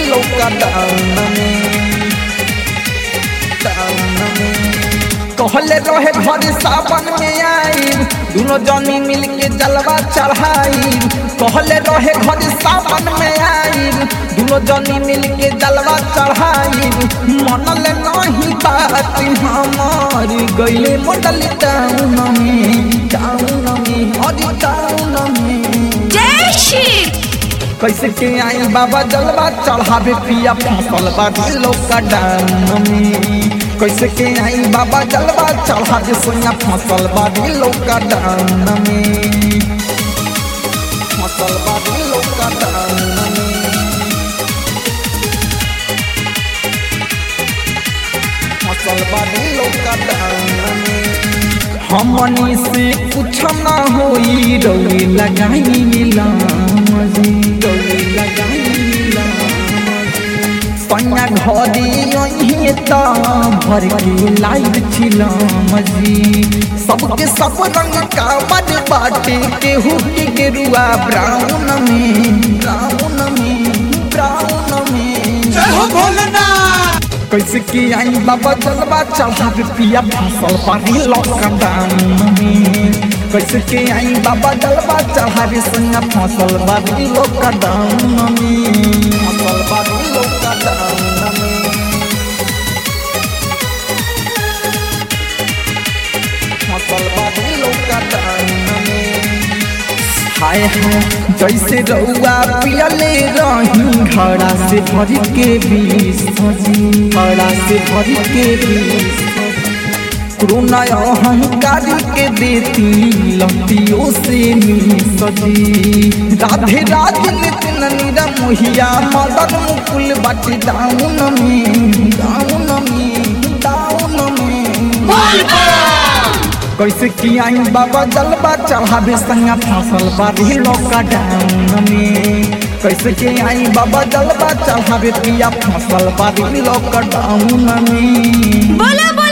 lockdown में कहले रहे घर सावन में आई दोनों जनी मिल के जलवा चढ़ाई कहले रहे घर सावन में आई दोनों जनी मिल के जलवा चढ़ाई मनल नहीं बात हमार गईले मॉडल टाउन में हरी टाउन में जय श्री कैसे के आई बाबा जलवा चढ़ावे पिया फसल बाड़ी लॉकडाउन में कैसे के आई बाबा जलवा चढ़ावे सोया फसल बाड़ी लॉकडाउन में फसल बाड़ी लॉकडाउन में फसल बाड़ी लॉकडाउन में हमनी से कुछ ना होई रौली लगाई सैया घरी अही त भर के लाइव छिलाम जी सबके सब रंग का बड़ बाटे केहू के गेरुआ ब्राउन में कैसे की आई बाबा जलवा चढ़ावे पिया फसल पानी लॉकडाउन में कैसे के आई बाबा जलवा चढ़ावे संगा फसल बाड़ी लॉकडाउन में फसल बाड़ी लॉकडाउन में फसल बाड़ी लॉकडाउन में हाय हाय जैसे रउआ पियले रही घड़ा से भर के बीस घड़ा से भर के बीस कोरोना अहंकारी के देती लतियों से सजी राधे राधे नितिन नीरा मोहिया मदन मुकुल बाटी डाउन में कैसे की आई बाबा जलवा चढ़ावे संगा फसल बाड़ी लॉकडाउन में कैसे के आई बाबा जलवा चढ़ावे पिया फसल बाड़ी लॉकडाउन में बोला